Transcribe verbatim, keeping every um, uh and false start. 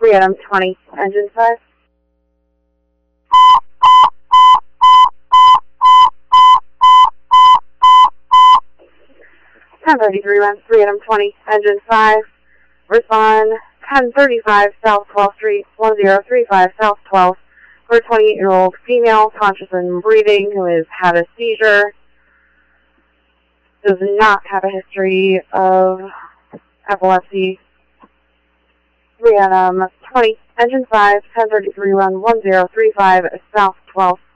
three Adam twenty, engine five. ten thirty-three, run three Adam twenty, engine five. Respond ten thirty-five South twelfth Street, one zero three five South twelfth, for a twenty-eight-year-old female, conscious and breathing, who has had a seizure. Does not have a history of epilepsy. three Adam twenty, engine five, ten thirty-three, run one zero three five South twelfth.